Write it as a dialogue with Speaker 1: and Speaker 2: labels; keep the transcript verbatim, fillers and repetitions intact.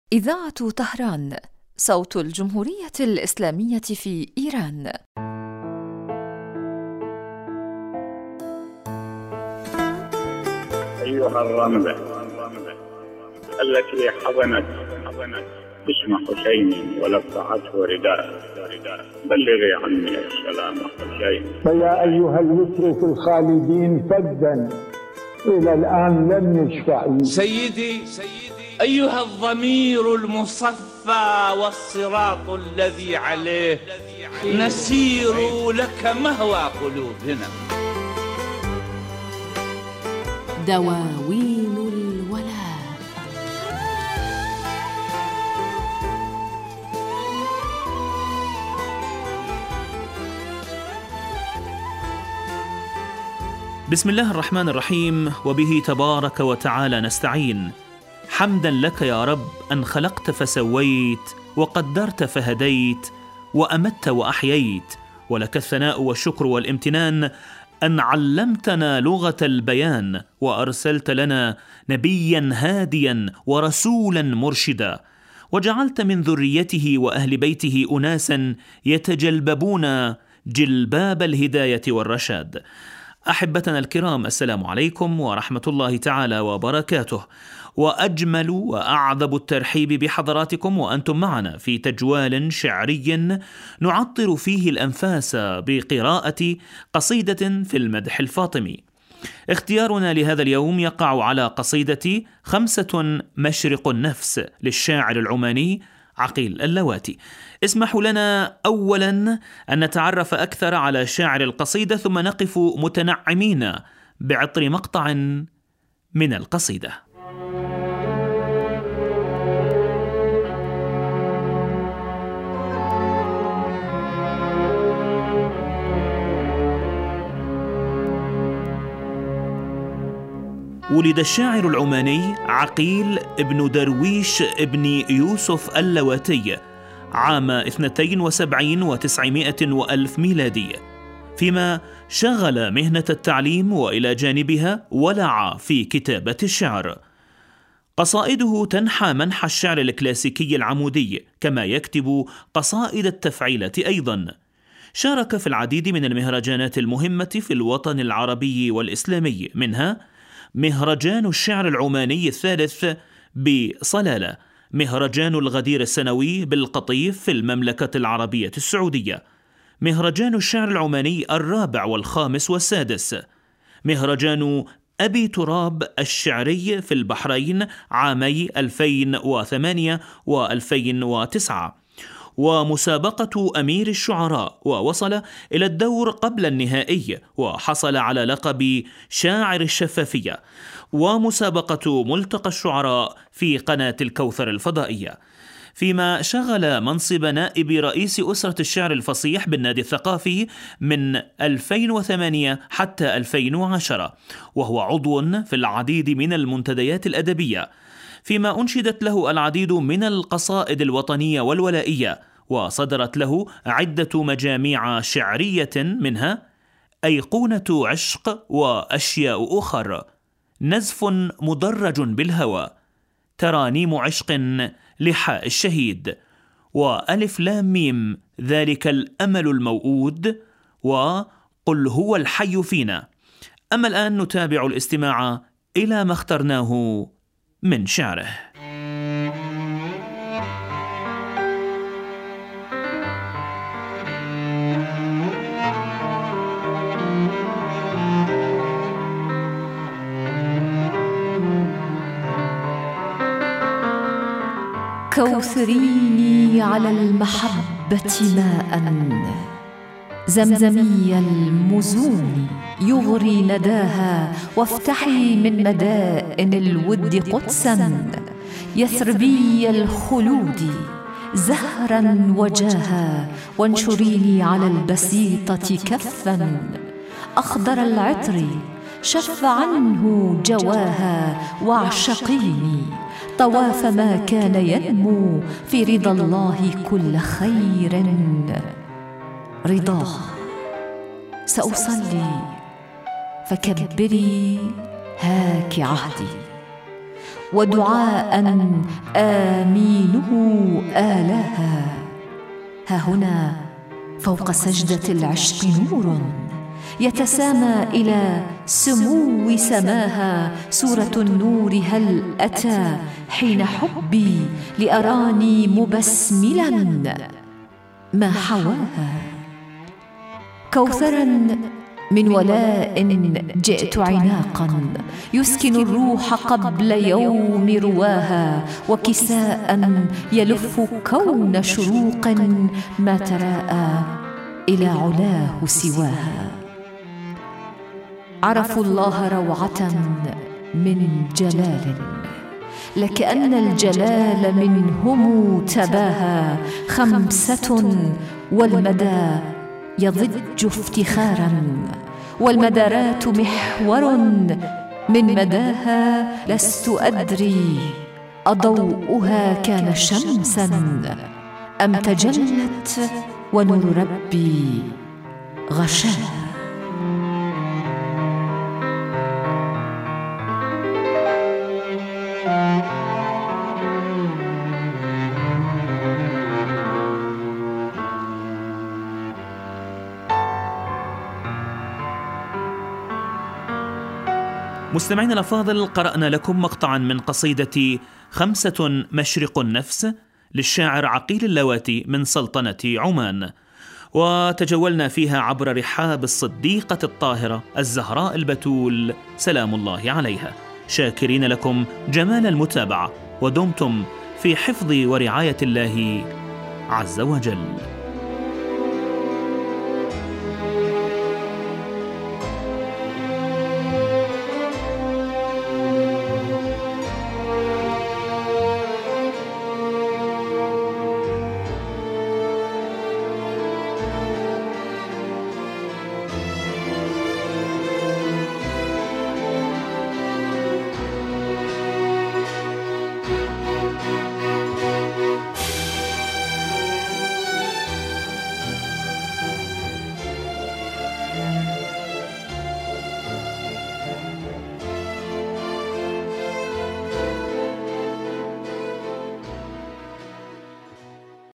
Speaker 1: إذاعة طهران، صوت الجمهورية الإسلامية في إيران.
Speaker 2: أيها الرملة التي حضنت اسم حسين ولفعته رداء، بلغي عني السلام حسين.
Speaker 3: فيا أيها اليسر الخالدين فدا إلى الآن لم يشفع.
Speaker 4: سيدي أيها الضمير المصفى والصراط الذي عليه نسير لك مهوى قلوبنا.
Speaker 1: دواوين الولاء.
Speaker 5: بسم الله الرحمن الرحيم، وبه تبارك وتعالى نستعين. حمدا لك يا رب أن خلقت فسويت، وقدرت فهديت، وأمت وأحييت، ولك الثناء والشكر والامتنان أن علمتنا لغة البيان، وأرسلت لنا نبيا هاديا ورسولا مرشدا، وجعلت من ذريته وأهل بيته أناسا يتجلببون جلباب الهداية والرشاد. أحبتنا الكرام، السلام عليكم ورحمة الله تعالى وبركاته، وأجمل وأعذب الترحيب بحضراتكم وأنتم معنا في تجوال شعري نعطر فيه الأنفاس بقراءة قصيدة في المدح الفاطمي. اختيارنا لهذا اليوم يقع على قصيدة خمسة مشرق النفس للشاعر العماني عقيل اللواتي. اسمحوا لنا أولا أن نتعرف أكثر على شاعر القصيدة، ثم نقف متنعمين بعطر مقطع من القصيدة. ولد الشاعر العماني عقيل ابن درويش ابن يوسف اللواتي عام اثنتين وسبعين وتسعمائة وألف ميلادي، فيما شغل مهنة التعليم وإلى جانبها ولع في كتابة الشعر. قصائده تنحى منحى الشعر الكلاسيكي العمودي، كما يكتب قصائد التفعيلة أيضا. شارك في العديد من المهرجانات المهمة في الوطن العربي والإسلامي، منها مهرجان الشعر العماني الثالث بصلالة، مهرجان الغدير السنوي بالقطيف في المملكة العربية السعودية، مهرجان الشعر العماني الرابع والخامس والسادس، مهرجان أبي تراب الشعري في البحرين عامي ألفين وثمانية وألفين وتسعة، ومسابقة أمير الشعراء، ووصل إلى الدور قبل النهائي وحصل على لقب شاعر الشفافية، ومسابقة ملتقى الشعراء في قناة الكوثر الفضائية، فيما شغل منصب نائب رئيس أسرة الشعر الفصيح بالنادي الثقافي من ألفين وثمانية حتى ألفين وعشرة، وهو عضو في العديد من المنتديات الأدبية، فيما أنشدت له العديد من القصائد الوطنية والولائية، وصدرت له عدة مجاميع شعرية، منها أيقونة عشق وأشياء أخر، نزف مدرج بالهوى، ترانيم عشق لحاء الشهيد، وألف لام ميم ذلك الأمل الموؤود، وقل هو الحي فينا. أما الآن نتابع الاستماع إلى ما اخترناه من شعره.
Speaker 1: كوثريني على المحبة ماء، زمزمي المزون يغري نداها، وافتحي من مدائن الود قدسا، يثربي الخلود زهرا وجاها، وانشريني على البسيطة كفا، أخضر العطر شف عنه جواها، واعشقيني طواف ما كان ينمو في رضا الله كل خير رضاه. سأصلي فكبري هاك عهدي، ودعاء آمينه آلاها. ها هنا فوق سجدة العشق نور يتسامى إلى سمو سماها. سورة النور هل أتى حين حبي لأراني مبسملا ما حواها. كوثرا من ولاء جئت عناقا يسكن الروح قبل يوم رواها، وكساء يلف كون شروق ما تراءى إلى علاه سواها. عرفوا الله روعة من جلال لكأن الجلال منهم تباها. خمسة والمدى يضج افتخارا والمدارات محور من مداها. لست أدري أضوءها كان شمسا أم تجلت ونور ربي غشاها.
Speaker 5: مستمعينا الأفاضل، قرأنا لكم مقطعا من قصيدة خمسة مشرق النفس للشاعر عقيل اللواتي من سلطنة عمان، وتجولنا فيها عبر رحاب الصديقة الطاهرة الزهراء البتول سلام الله عليها، شاكرين لكم جمال المتابعة، ودمتم في حفظ ورعاية الله عز وجل.